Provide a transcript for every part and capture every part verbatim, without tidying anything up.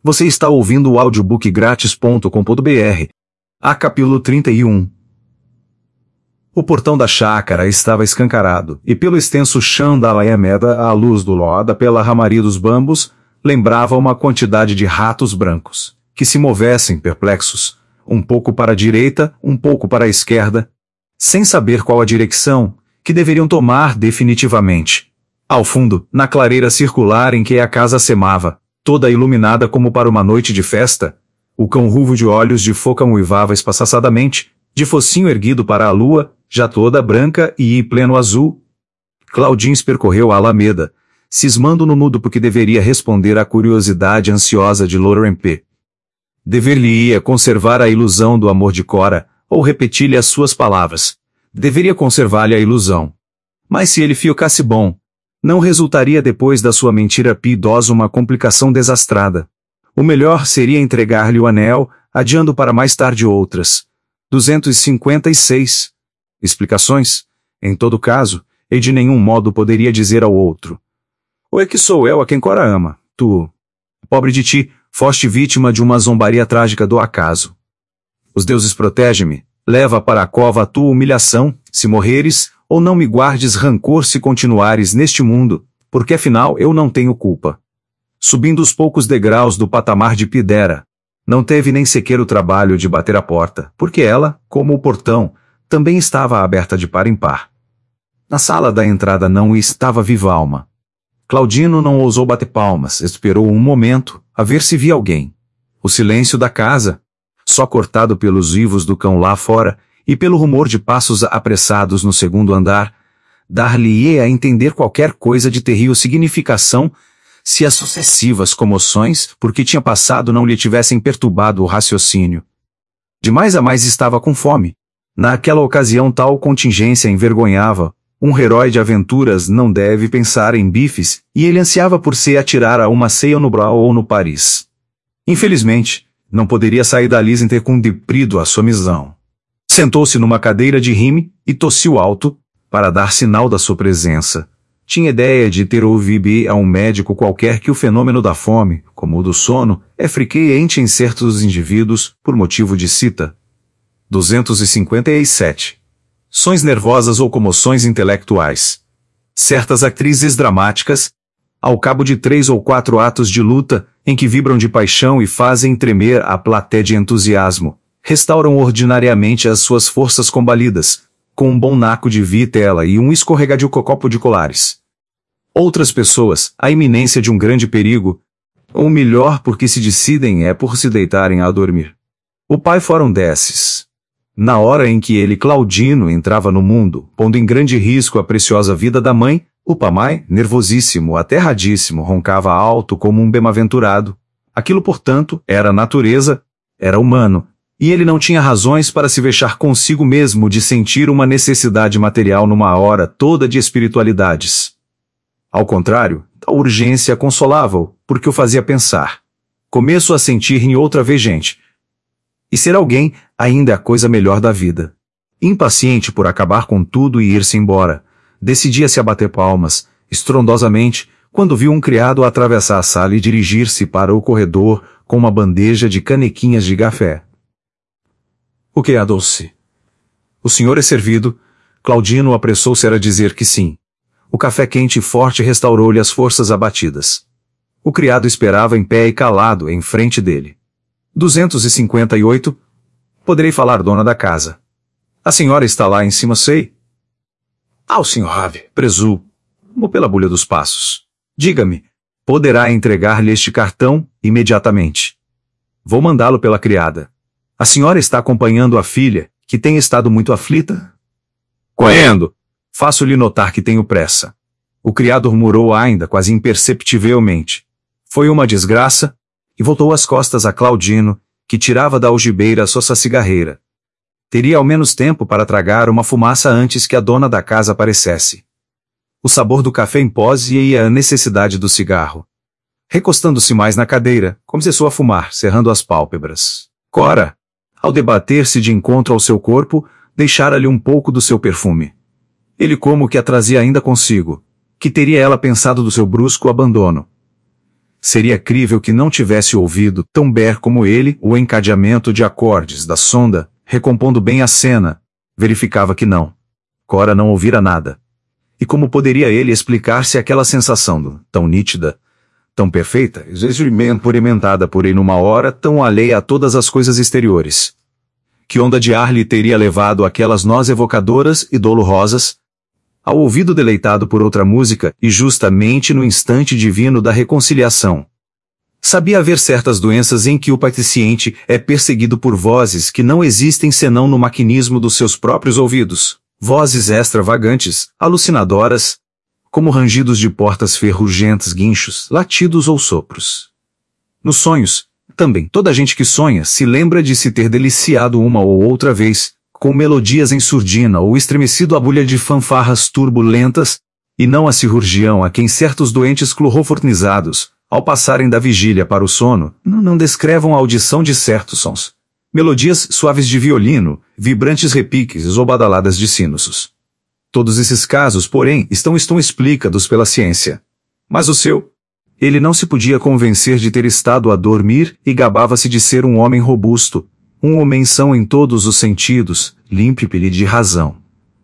Você está ouvindo o audiobook grátis ponto com ponto br. A capítulo trinta e um. O portão da chácara estava escancarado, e pelo extenso chão da alameda, à luz do loda pela ramaria dos bambus, lembrava uma quantidade de ratos brancos, que se movessem perplexos, um pouco para a direita, um pouco para a esquerda, sem saber qual a direção que deveriam tomar definitivamente. Ao fundo, na clareira circular em que a casa semava, toda iluminada como para uma noite de festa, o cão ruivo de olhos de foca uivava espaçadamente, de focinho erguido para a lua, já toda branca e em pleno azul. Claudins percorreu a alameda, cismando no mudo porque deveria responder à curiosidade ansiosa de Lauren P. Dever-lhe-ia conservar a ilusão do amor de Cora, ou repetir-lhe as suas palavras. Deveria conservar-lhe a ilusão. Mas se ele ficasse bom, não resultaria depois da sua mentira piedosa uma complicação desastrada. O melhor seria entregar-lhe o anel, adiando para mais tarde outras. duzentos e cinquenta e seis. Explicações? Em todo caso, ele de nenhum modo poderia dizer ao outro: ou é que sou eu a quem Cora ama, tu, pobre de ti, foste vítima de uma zombaria trágica do acaso. Os deuses protege-me, leva para a cova a tua humilhação, se morreres, ou não me guardes rancor se continuares neste mundo, porque afinal eu não tenho culpa. Subindo os poucos degraus do patamar de Pidera, não teve nem sequer o trabalho de bater a porta, porque ela, como o portão, também estava aberta de par em par. Na sala da entrada não estava viva alma. Claudino não ousou bater palmas, esperou um momento, a ver se via alguém. O silêncio da casa, só cortado pelos uivos do cão lá fora, e pelo rumor de passos apressados no segundo andar, dar-lhe-ia a entender qualquer coisa de terrível significação, se as sucessivas comoções, por que tinha passado, não lhe tivessem perturbado o raciocínio. De mais a mais estava com fome. Naquela ocasião tal contingência envergonhava. Um herói de aventuras não deve pensar em bifes, e ele ansiava por se atirar a uma ceia no Brau ou no Paris. Infelizmente, não poderia sair dali sem ter cumprido a sua missão. Sentou-se numa cadeira de rime, e tossiu alto, para dar sinal da sua presença. Tinha ideia de ter ouvido a um médico qualquer que o fenômeno da fome, como o do sono, é frequente em certos indivíduos, por motivo de cita. duzentos e cinquenta e sete. Sons nervosas ou comoções intelectuais. Certas atrizes dramáticas, ao cabo de três ou quatro atos de luta, em que vibram de paixão e fazem tremer a platéia de entusiasmo, restauram ordinariamente as suas forças combalidas, com um bom naco de vitela e um escorregadio copo de colares. Outras pessoas, a iminência de um grande perigo, ou melhor porque se decidem é por se deitarem a dormir. O pai fora um desses. Na hora em que ele, Claudino, entrava no mundo, pondo em grande risco a preciosa vida da mãe, o pamai, nervosíssimo, aterradíssimo, roncava alto como um bem-aventurado. Aquilo, portanto, era natureza, era humano, e ele não tinha razões para se vexar consigo mesmo de sentir uma necessidade material numa hora toda de espiritualidades. Ao contrário, a urgência consolava-o, porque o fazia pensar. Começo a sentir em outra vez gente. E ser alguém ainda é a coisa melhor da vida. Impaciente por acabar com tudo e ir-se embora, decidia-se a bater palmas, estrondosamente, quando viu um criado atravessar a sala e dirigir-se para o corredor com uma bandeja de canequinhas de café. O que é, doce? O senhor é servido? Claudino apressou-se a dizer que sim. O café quente e forte restaurou-lhe as forças abatidas. O criado esperava em pé e calado em frente dele. duzentos e cinquenta e oito. Poderei falar, dona da casa. A senhora está lá em cima, sei? Ah, o senhor Ave, presumo pela bulha dos passos. Diga-me, poderá entregar-lhe este cartão imediatamente. Vou mandá-lo pela criada. A senhora está acompanhando a filha, que tem estado muito aflita? Correndo. Faço-lhe notar que tenho pressa. O criado murmurou ainda, quase imperceptivelmente. Foi uma desgraça, e voltou as costas a Claudino, que tirava da algibeira a sua cigarreira. Teria ao menos tempo para tragar uma fumaça antes que a dona da casa aparecesse. O sabor do café impôs-lhe e a necessidade do cigarro. Recostando-se mais na cadeira, começou a fumar, cerrando as pálpebras. Cora, ao debater-se de encontro ao seu corpo, deixara-lhe um pouco do seu perfume. Ele como que a trazia ainda consigo. Que teria ela pensado do seu brusco abandono? Seria crível que não tivesse ouvido, tão ber como ele, o encadeamento de acordes da sonda, recompondo bem a cena. Verificava que não. Cora não ouvira nada. E como poderia ele explicar-se aquela sensação, tão nítida, tão perfeita, experimentada por ele numa hora, tão alheia a todas as coisas exteriores? Que onda de ar lhe teria levado aquelas nós evocadoras e dolorosas? Ao ouvido deleitado por outra música, e justamente no instante divino da reconciliação. Sabia haver certas doenças em que o paciente é perseguido por vozes que não existem senão no maquinismo dos seus próprios ouvidos, vozes extravagantes, alucinadoras, como rangidos de portas ferrugentas, guinchos, latidos ou sopros. Nos sonhos, também, toda gente que sonha se lembra de se ter deliciado uma ou outra vez, com melodias em surdina ou estremecido a bulha de fanfarras turbulentas, e não a cirurgião a quem certos doentes clorofornizados, ao passarem da vigília para o sono, não descrevam a audição de certos sons. Melodias suaves de violino, vibrantes repiques ou badaladas de sinos. Todos esses casos, porém, estão, estão explicados pela ciência. Mas o seu? Ele não se podia convencer de ter estado a dormir e gabava-se de ser um homem robusto, um homem são em todos os sentidos, límpido de razão.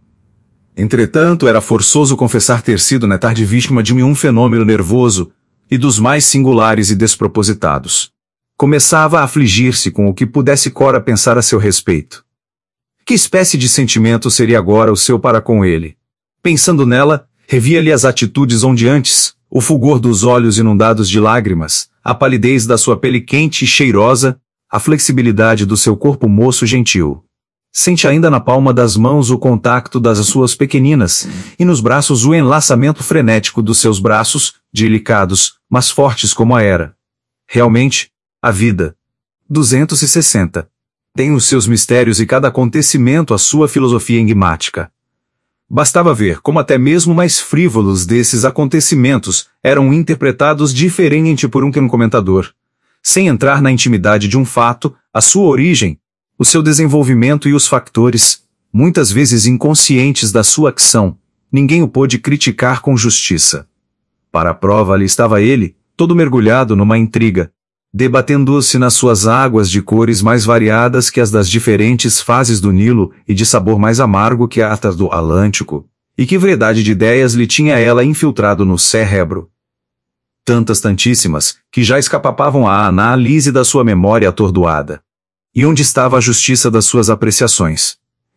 Entretanto, era forçoso confessar ter sido na tarde vítima de um fenômeno nervoso, e dos mais singulares e despropositados. Começava a afligir-se com o que pudesse Cora pensar a seu respeito. Que espécie de sentimento seria agora o seu para com ele? Pensando nela, revia-lhe as atitudes onde antes, o fulgor dos olhos inundados de lágrimas, a palidez da sua pele quente e cheirosa, a flexibilidade do seu corpo moço gentil. Sente ainda na palma das mãos o contacto das suas pequeninas, e nos braços o enlaçamento frenético dos seus braços, delicados, mas fortes como a era. Realmente, a vida. duzentos e sessenta. Tem os seus mistérios e cada acontecimento a sua filosofia enigmática. Bastava ver como até mesmo mais frívolos desses acontecimentos eram interpretados diferente por um comentador. Sem entrar na intimidade de um fato, a sua origem, o seu desenvolvimento e os factores, muitas vezes inconscientes da sua ação, ninguém o pôde criticar com justiça. Para a prova ali estava ele, todo mergulhado numa intriga, debatendo-se nas suas águas de cores mais variadas que as das diferentes fases do Nilo e de sabor mais amargo que a do Atlântico, e que variedade de ideias lhe tinha ela infiltrado no cérebro. Tantas tantíssimas, que já escapavam à análise da sua memória atordoada. E onde estava a justiça das suas apreciações?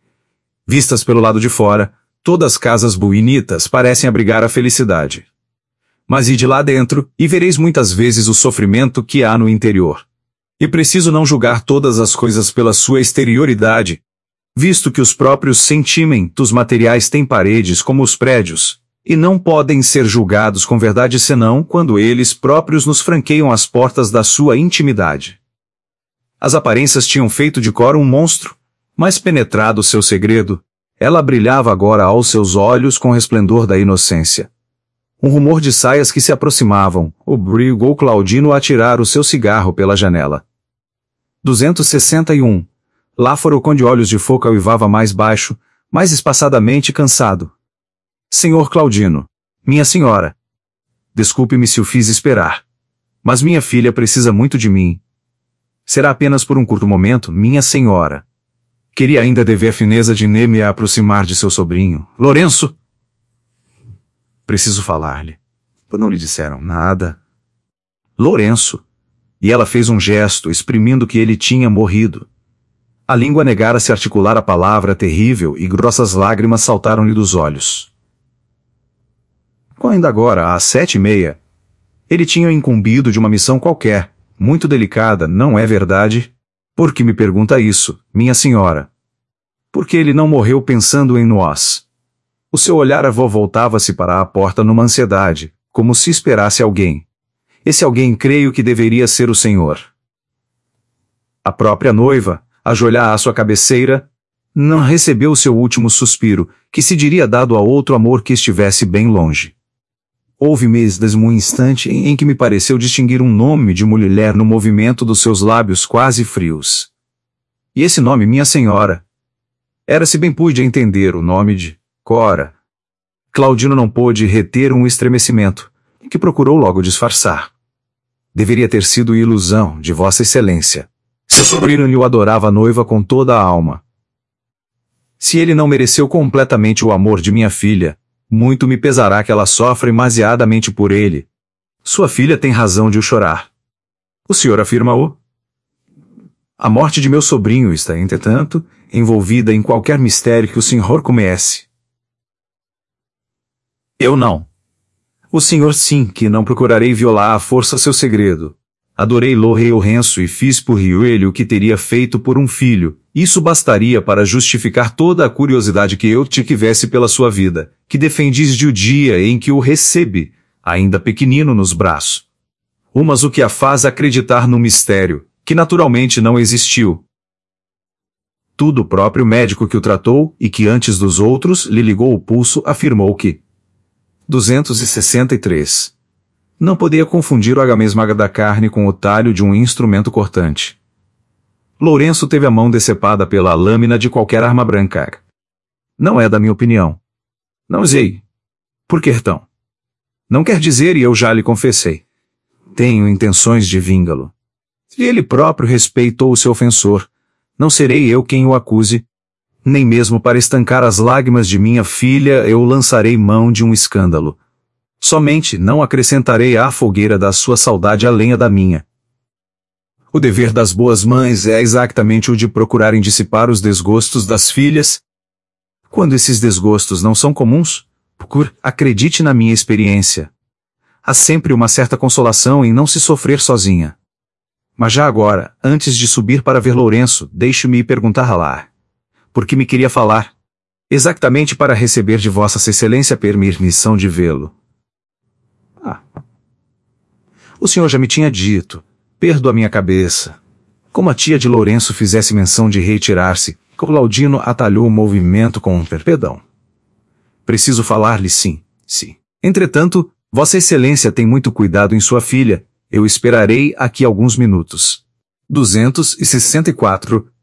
Vistas pelo lado de fora, todas as casas bonitas parecem abrigar a felicidade. Mas ide lá dentro, e vereis muitas vezes o sofrimento que há no interior. E preciso não julgar todas as coisas pela sua exterioridade, visto que os próprios sentimentos materiais têm paredes como os prédios, e não podem ser julgados com verdade senão quando eles próprios nos franqueiam as portas da sua intimidade. As aparências tinham feito de Cora um monstro, mas penetrado seu segredo, ela brilhava agora aos seus olhos com o resplendor da inocência. Um rumor de saias que se aproximavam, obrigou Claudino a tirar o seu cigarro pela janela. duzentos e sessenta e um. Lá fora o conde Olhos de Fogo uivava mais baixo, mais espaçadamente cansado. Senhor Claudino. Minha senhora. Desculpe-me se o fiz esperar. Mas minha filha precisa muito de mim. Será apenas por um curto momento, minha senhora. Queria ainda dever a fineza de me aproximar de seu sobrinho, Lourenço. Preciso falar-lhe. Não lhe disseram nada. Lourenço. E ela fez um gesto exprimindo que ele tinha morrido. A língua negara-se a articular a palavra terrível e grossas lágrimas saltaram-lhe dos olhos. Ainda agora, às sete e meia, ele tinha incumbido de uma missão qualquer, muito delicada, não é verdade? Por que me pergunta isso, minha senhora? Porque ele não morreu pensando em nós. O seu olhar avô voltava-se para a porta numa ansiedade, como se esperasse alguém. Esse alguém creio que deveria ser o senhor. A própria noiva, ajoelhar à sua cabeceira, não recebeu o seu último suspiro, que se diria dado a outro amor que estivesse bem longe. Houve mesmo um instante em que me pareceu distinguir um nome de mulher no movimento dos seus lábios quase frios. E esse nome, minha senhora, era se bem pude entender o nome de Cora. Claudino não pôde reter um estremecimento, que procurou logo disfarçar. Deveria ter sido ilusão de Vossa Excelência. Seu sobrinho o adorava a noiva com toda a alma. Se ele não mereceu completamente o amor de minha filha, muito me pesará que ela sofra demasiadamente por ele. Sua filha tem razão de o chorar. O senhor afirma-o? A morte de meu sobrinho está, entretanto, envolvida em qualquer mistério que o senhor conhece. Eu não. O senhor sim, que não procurarei violar à força seu segredo. Adorei Lo Rei Lourenço e fiz por ele o que teria feito por um filho. Isso bastaria para justificar toda a curiosidade que eu tivesse pela sua vida, que defendis de o dia em que o recebe, ainda pequenino nos braços. Umas o que a faz acreditar no mistério, que naturalmente não existiu. Tudo o próprio médico que o tratou, e que antes dos outros lhe ligou o pulso, afirmou que duzentos e sessenta e três. Não podia confundir o agamesmaga da carne com o talho de um instrumento cortante. Lourenço teve a mão decepada pela lâmina de qualquer arma branca. Não é da minha opinião. Não sei. Por que então? Não quer dizer, e eu já lhe confessei. Tenho intenções de vingá-lo. Se ele próprio respeitou o seu ofensor, não serei eu quem o acuse. Nem mesmo para estancar as lágrimas de minha filha eu lançarei mão de um escândalo. Somente não acrescentarei à fogueira da sua saudade a lenha da minha. O dever das boas mães é exatamente o de procurarem dissipar os desgostos das filhas. Quando esses desgostos não são comuns, procure, acredite na minha experiência. Há sempre uma certa consolação em não se sofrer sozinha. Mas já agora, antes de subir para ver Lourenço, deixe-me perguntar lá. Por que me queria falar? Exatamente para receber de Vossa Excelência permissão de vê-lo. Ah. O senhor já me tinha dito. Perdo a minha cabeça. Como a tia de Lourenço fizesse menção de retirar-se, Claudino atalhou o movimento com um perdão. Preciso falar-lhe sim, sim. Entretanto, Vossa Excelência tem muito cuidado em sua filha. Eu esperarei aqui alguns minutos. duzentos e sessenta e quatro.